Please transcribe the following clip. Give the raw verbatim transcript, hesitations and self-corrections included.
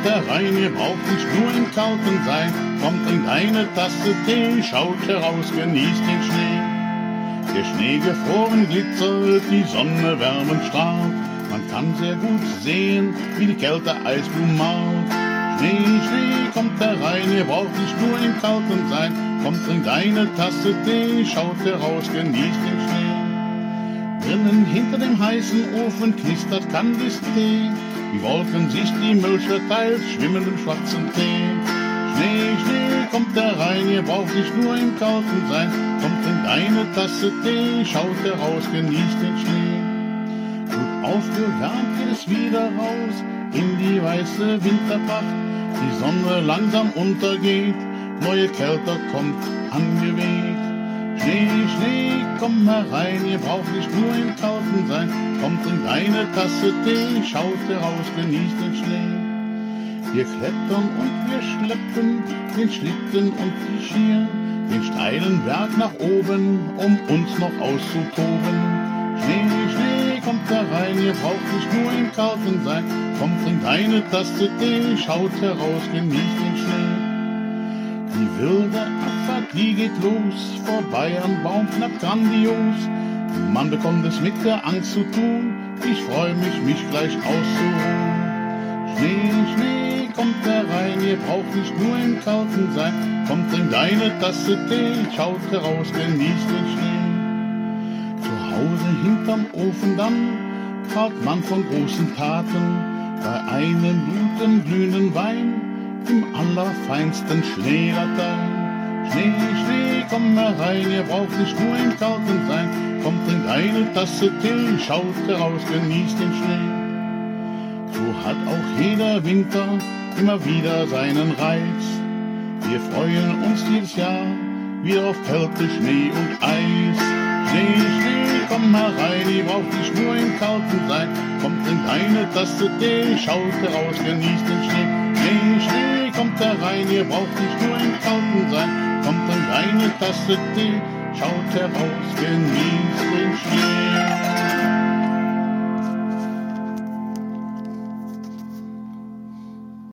herein, ihr braucht nicht nur im Kalten sein. Kommt, trinkt eine Tasse Tee, schaut heraus, genießt den Schnee. Der Schnee gefroren glitzert, die Sonne wärmend strahlt. Man kann sehr gut sehen, wie die Kälte Eisblumen malt. Schnee, Schnee, kommt herein, ihr braucht nicht nur im Kalten sein. Kommt, trinkt eine Tasse Tee, schaut heraus, genießt den Schnee. Drinnen hinter dem heißen Ofen knistert Kandis-Tee. Die Wolken sich die Milch verteilt, schwimmen im schwarzen Tee. Schnee, Schnee, kommt herein, ihr braucht nicht nur im Kalten sein. Kommt, trinkt eine Tasse Tee, schaut heraus, genießt den Schnee. Gut aufgewärmt geht es wieder raus in die weiße Winterpracht. Die Sonne langsam untergeht, neue Kälte kommt angeweht. Schnee, Schnee, komm herein, ihr braucht nicht nur im Kalten sein. Kommt, trinkt eine Tasse Tee, schaut heraus, genießt den Schnee. Wir klettern und wir schleppen den Schlitten und die Skier, den steilen Berg nach oben, um uns noch auszutoben. Schnee, Schnee, kommt herein, ihr braucht nicht nur im Kalten sein. Kommt, trinkt eine Tasse Tee, schaut heraus, genießt den Schnee. Die wilde Abfahrt, die geht los, vorbei am Baum knapp grandios. Man bekommt es mit der Angst zu tun, ich freu mich, mich gleich auszuruhen. Schnee, Schnee, kommt herein, ihr braucht nicht nur im Kalten sein. Kommt, trinkt eine Tasse Tee, schaut heraus, genießt den Schnee. Zu Hause hinterm Ofen dann prahlt man von großen Taten, bei einem guten glühenden Wein im allerfeinsten Schneelatein. Schnee, Schnee, komm herein, ihr braucht nicht nur im Kalten sein. Kommt, trinkt eine Tasse Tee, schaut heraus, genießt den Schnee. So hat auch jeder Winter immer wieder seinen Reiz. Wir freuen uns jedes Jahr wieder auf Kälte, Schnee und Eis. Schnee, Schnee, komm herein, ihr braucht nicht nur im Kalten sein. Kommt, trinkt eine Tasse Tee, schaut heraus, genießt den Schnee. Schnee, Schnee, kommt herein, ihr braucht nicht nur im Kalten sein. Kommt, trinkt eine Tasse Tee, schaut heraus, genießt den Schnee.